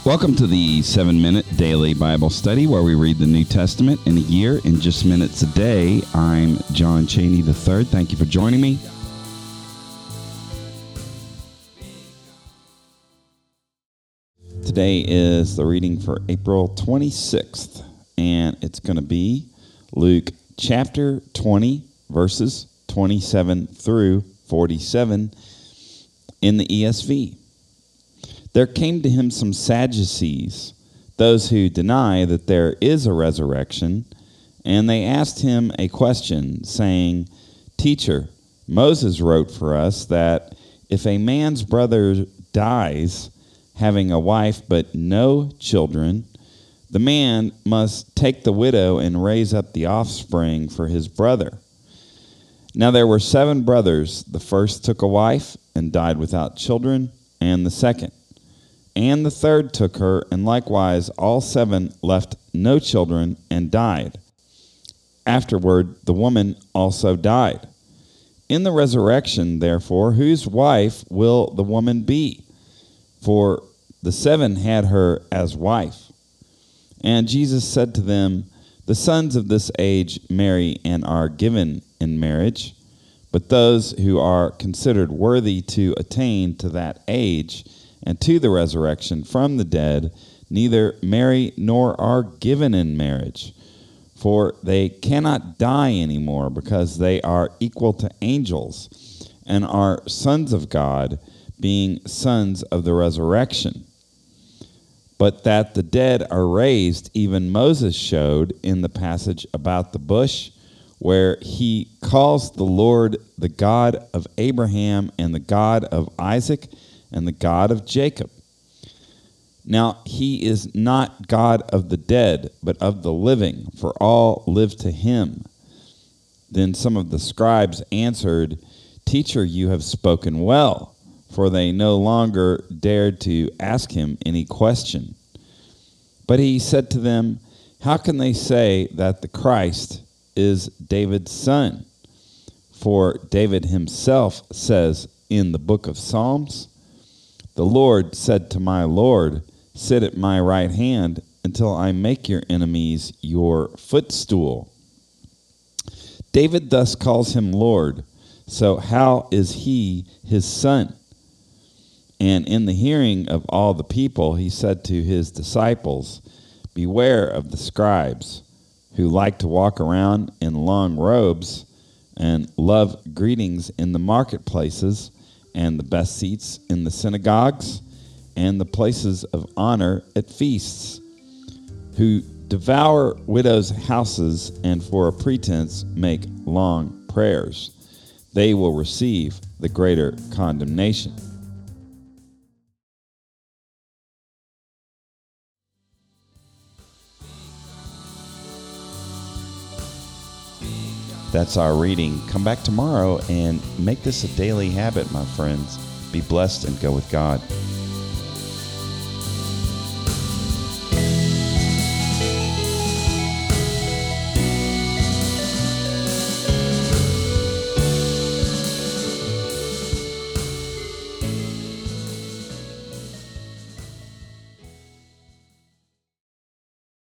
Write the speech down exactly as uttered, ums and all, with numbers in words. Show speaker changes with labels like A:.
A: Welcome to the seven-minute daily Bible study where we read the New Testament in a year in just minutes a day. I'm John Cheney the third. Thank you for joining me. Today is the reading for April twenty-sixth, and it's going to be Luke chapter twenty, verses twenty-seven through forty-seven in the E S V. There came to him some Sadducees, those who deny that there is a resurrection, and they asked him a question, saying, "Teacher, Moses wrote for us that if a man's brother dies, having a wife but no children, the man must take the widow and raise up the offspring for his brother. Now there were seven brothers. The first took a wife and died without children, and the second. And the third took her, and likewise all seven left no children and died. Afterward, the woman also died. In the resurrection, therefore, whose wife will the woman be? For the seven had her as wife." And Jesus said to them, "The sons of this age marry and are given in marriage, but those who are considered worthy to attain to that age and to the resurrection from the dead neither marry nor are given in marriage, for they cannot die anymore, because they are equal to angels and are sons of God, being sons of the resurrection. But that the dead are raised, even Moses showed in the passage about the bush, where he calls the Lord the God of Abraham and the God of Isaac and the God of Jacob. Now he is not God of the dead, but of the living, for all live to him." Then some of the scribes answered, "Teacher, you have spoken well," for they no longer dared to ask him any question. But he said to them, "How can they say that the Christ is David's son? For David himself says in the book of Psalms, 'The Lord said to my Lord, sit at my right hand until I make your enemies your footstool.' David thus calls him Lord, so how is he his son?" And in the hearing of all the people, he said to his disciples, "Beware of the scribes, who like to walk around in long robes and love greetings in the marketplaces and the best seats in the synagogues and the places of honor at feasts, who devour widows' houses and for a pretense make long prayers. They will receive the greater condemnation." That's our reading. Come back tomorrow and make this a daily habit, my friends. Be blessed and go with God.